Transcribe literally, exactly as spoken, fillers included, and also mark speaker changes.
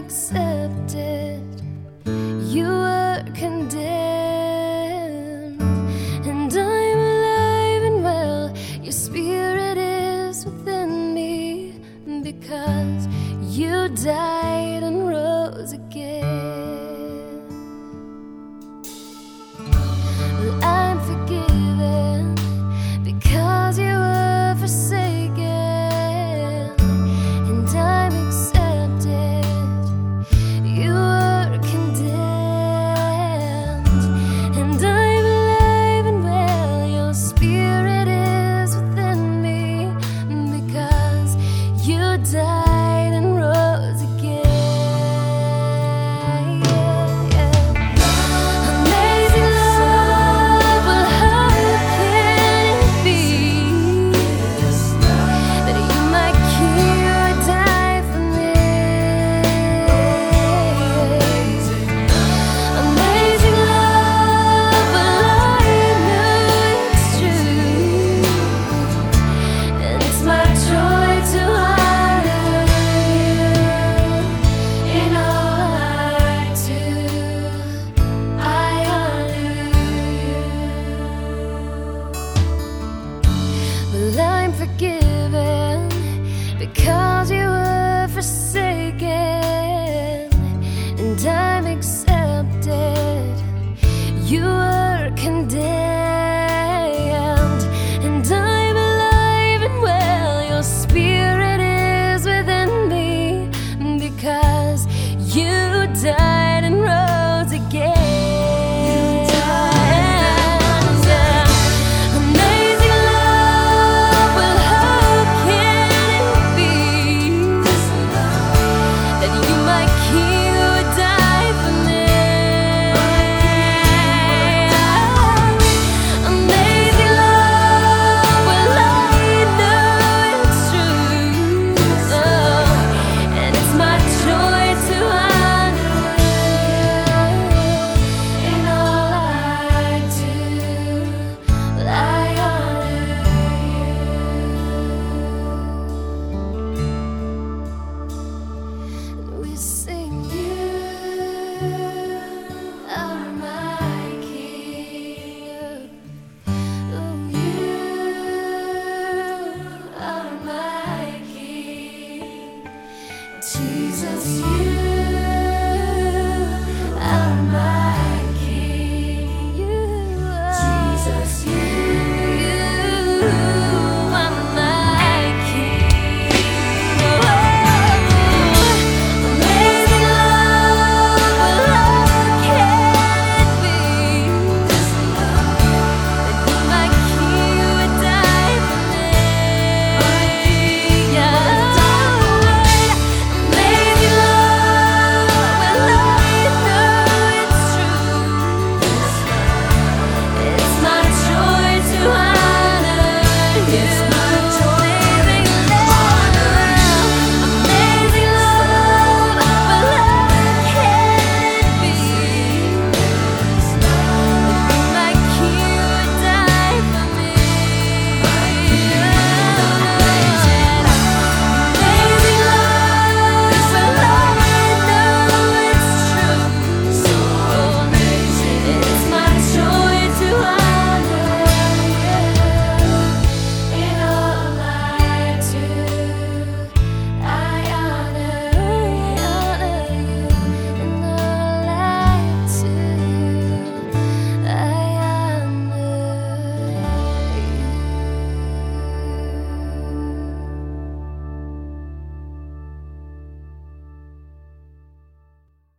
Speaker 1: accepted. You were condemned, and I'm alive and well. Your spirit is within me, because you died and rose again. Well, I'm forgiven because you were forsaken, and I'm accepted. You were condemned, and I'm alive and well. Your spirit is within me, because you died and rose again. Amazing love, well, how can it be that you, my King, would die for me? Amazing love, well, I know it's true, and it's my joy to honor you in all I do. I honor you. Well, I'm forgiven because you were forsaken, and I'm accepted. You were condemned, and I'm alive and well. Your spirit is within me, because you died.